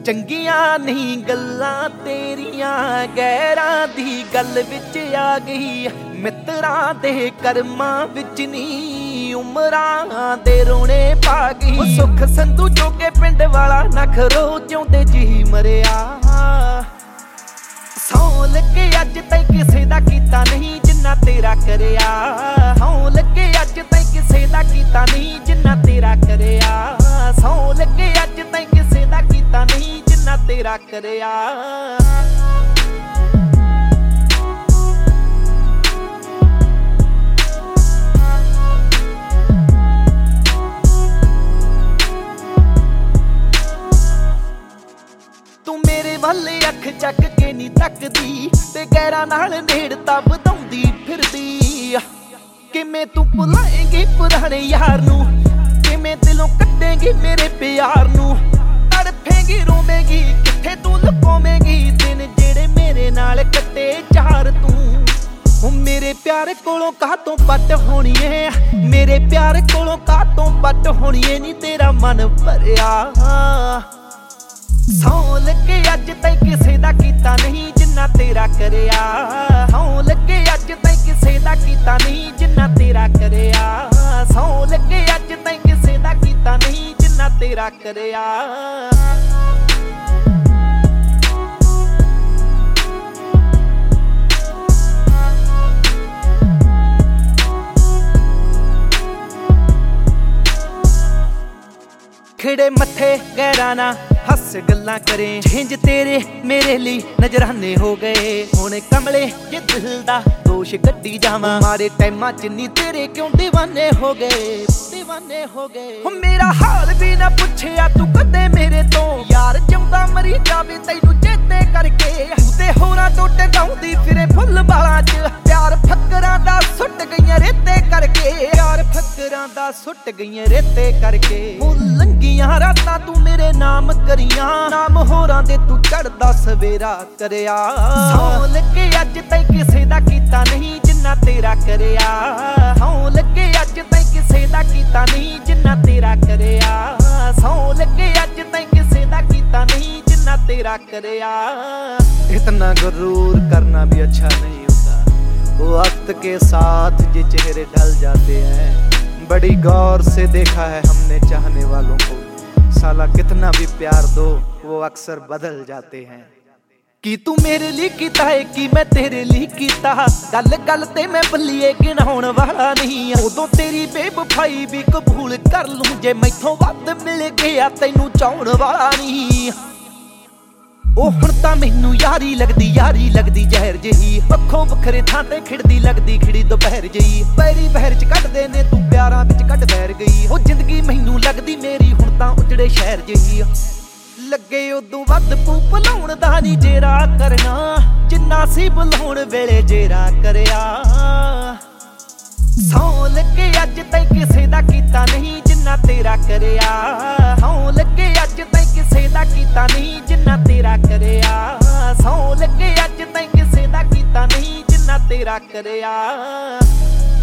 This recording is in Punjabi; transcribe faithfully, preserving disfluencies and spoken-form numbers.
ਚੰਗੀਆਂ ਨਹੀਂ ਗੱਲਾਂ ਤੇਰੀਆਂ, ਗੈਰਾਂ ਦੀ ਗੱਲ ਵਿੱਚ ਆ ਗਈ। ਮਿੱਤਰਾਂ ਦੇ ਕਰਮਾਂ ਵਿੱਚ ਨੀ, ਉਮਰਾਂ ਦੇ ਰੋਣੇ ਪਾ ਗਈ। ਉਹ ਸੁੱਖ ਸੰਧੂ ਜੋਗੇ ਪਿੰਡ ਵਾਲਾ ਨਖਰੋ ਜਿਉਂਦੇ ਜੀ ਮਰਿਆ। ਸੌਂ ਲੱਗੇ ਅੱਜ ਤੈਂ ਕਿਸੇ ਦਾ ਕੀਤਾ ਨਹੀਂ ਜਿੰਨਾ ਤੇਰਾ ਕਰਿਆ। ਸੌਂ ਲੱਗੇ ਅੱਜ ਤੈਂ ਕਿਸੇ ਦਾ ਕੀਤਾ ਨਹੀਂ ਜਿੰਨਾ ਤੇਰਾ ਕਰਿਆ। ਸੌਂ ਲੱਗੇ ਅੱਜ ਤੈਂ ਕਿਸੇ ਦਾ ਕੀਤਾ ਨਹੀਂ ਜਿੰਨਾ ਤੇਰਾ ਕਰਿਆ। ਤੂੰ ਮੇਰੇ ਵੱਲ ਅੱਖ ਚੱਕ ਕੇ ਨੀ ਤੱਕਦੀ, ਤੇ ਗੈਰਾਂ ਨਾਲ ਨੇੜਤਾ ਵਧਾਉਂਦੀ ਫਿਰਦੀ। ਕਿਵੇਂ ਤੂੰ ਭੁਲਾਏਂਗੀ ਪੁਰਾਣੇ ਯਾਰ ਨੂੰ, ਕਿਵੇਂ ਦਿਲੋਂ ਕੱਢੇਂਗੀ ਮੇਰੇ ਪਿਆਰ ਨੂੰ। ਤੜਫੇਂਗੀ ਰੋਵੇਂਗੀ ਕਿੱਥੇ ਤੂੰ ਲੁਕਾਵੇਂਗੀ ਦਿਨ ਜਿਹੜੇ ਮੇਰੇ ਨਾਲ ਕੱਟੇ ਚਾਰ ਤੂੰ। ਉਹ ਮੇਰੇ ਪਿਆਰ ਕੋਲੋਂ ਕਾਹਤੋਂ ਪੱਟ ਹੋਣੀਏ, ਮੇਰੇ ਪਿਆਰ ਕੋਲੋਂ ਕਾਹਤੋਂ ਪੱਟ ਹੋਣੀਏ ਨੀ ਤੇਰਾ ਮਨ ਭਰਿਆ। ਸੌਂ ਲੱਗੇ ਅੱਜ ਤੈਂ ਕਿਸੇ ਦਾ ਕੀਤਾ ਨਹੀਂ ਜਿੰਨਾ ਤੇਰਾ ਕਰਿਆ। ਸੌਂ ਲੱਗੇ ਅੱਜ ਤੈਂ ਕਿਸੇ ਦਾ ਕੀਤਾ ਨਹੀਂ ਜਿੰਨਾ ਤੇਰਾ ਕਰਿਆ। ਸੌਂ ਲੱਗੇ ਅੱਜ ਤੈਂ ਕਿਸੇ ਦਾ ਕੀਤਾ ਨਹੀਂ ਜਿੰਨਾ ਤੇਰਾ ਕਰਿਆ। ਖਿੜੇ ਮੱਥੇ ਗੈਰਾਂ ਨਾ ਹੱਸ ਗੱਲਾਂ ਕਰੇ, ਜਿੰਜ ਤੇਰੇ ਮੇਰੇ ਲਈ ਨਜ਼ਰਾਨੇ ਹੋ ਗਏ। ਹੁਣ ਕਮਲੇ ਜੇ ਦਿਲ ਦਾ ਦੋਸ਼ ਕੱਢੀ ਜਾਵਾਂ, ਮਾਰੇ ਟਾਈਮਾਂ ਚ ਨੀ ਤੇਰੇ ਕਿਉਂ ਦੀਵਾਨੇ ਹੋ ਗਏ, ਦੀਵਾਨੇ ਹੋ ਗਏ। ਮੇਰਾ ਹਾਲ ਵੀ ਨਾ ਪੁੱਛਿਆ ਤੂੰ ਕਦੇ ਮੇਰੇ ਤੋਂ, ਯਾਰ ਜਿਉਂਦਾ ਮਰੀ ਜਾਵੇ ਤੈਨੂੰ ਚੇਤੇ ਕਰਕੇ। ਤੇ ਹੋਰਾਂ ਤੋਂ ਟੰਗਾਉਂਦੀ ਫਿਰੇ ਫੁੱਲ ਬਾਲਾਂ ਚ, ਪਿਆਰ ਫੱਕਰਾਂ ਦਾ ਸੁੱਟ ਗਈਆਂ ਰੇਤੇ ਕਰਕੇ। ਪਿਆਰ ਫੱਕਰਾਂ ਦਾ ਸੁੱਟ ਗਈਆਂ ਰੇਤੇ ਕਰਕੇ। ਲੰਗੀਆਂ ਰਾਤਾਂ ਤੂੰ ਮੇਰੇ ਨਾਮ ਕਰੀਆਂ, ਨਾਮ ਹੋਰਾਂ ਦੇ ਤੂੰ ਚੜਦਾ ਸਵੇਰਾ ਕਰਿਆ। ਸੌਂ ਲੱਗੇ ਅੱਜ ਤੈਂ ਕਿਸੇ ਦਾ ਕੀਤਾ ਨਹੀਂ ਜਿੰਨਾ ਤੇਰਾ ਕਰਿਆ। ਸੌਂ ਲੱਗੇ ਅੱਜ ਤੈਂ ਕਿਸੇ ਦਾ ਕੀਤਾ ਨਹੀਂ ਜਿੰਨਾ ਤੇਰਾ ਕਰਿਆ। ਸੌਂ ਲੱਗੇ ਅੱਜ ਤੈਂ ਕਿਸੇ ਦਾ ਕੀਤਾ ਨਹੀਂ ਜਿੰਨਾ ਤੇरा करिया। इतना गुरूर करना भी अच्छा नहीं होता, वक्त के साथ ये चेहरे ढल जाते हैं। बड़ी गौर से देखा है हमने चाहने वालों को, साला कितना भी प्यार दो वो अक्सर बदल जाते हैं। कि तू मेरे लिए कीता है कि मैं तेरे लिए कीता, गल गल ते मैं बल्लीए गिनाउण वाला नहीं। उदों तेरी बेवफाई भी कबूल कर लूं जे मैथों वध मिल गया तैनूं चाहण वाला नहीं। ओ हुण तां मैनूं यारी लगदी यारी लगदी जहर जही, पक्खों वखरे थां ते खिड़दी लगदी खिड़ी दोपहर जही। पैरी बहर च कढदे ने तू प्यारां विच कढ बैर गई, ओ जिंदगी मैनूं लगदी मेरी हुण तां उजड़े शहर जही। लगे उदों वध पू भुलाउण दा नी जेरा करना, जिन्ना सी भुलाउण वेले जेरा करिया। सौं लगे अज तैं किसे दा कीता नहीं जिन्ना तेरा करिया। सौं लगे अज तैं किसे दा कीता नहीं जिन्ना तेरा करिया। सौं लगे अज तैं किसे दा कीता नहीं जिन्ना तेरा करिया।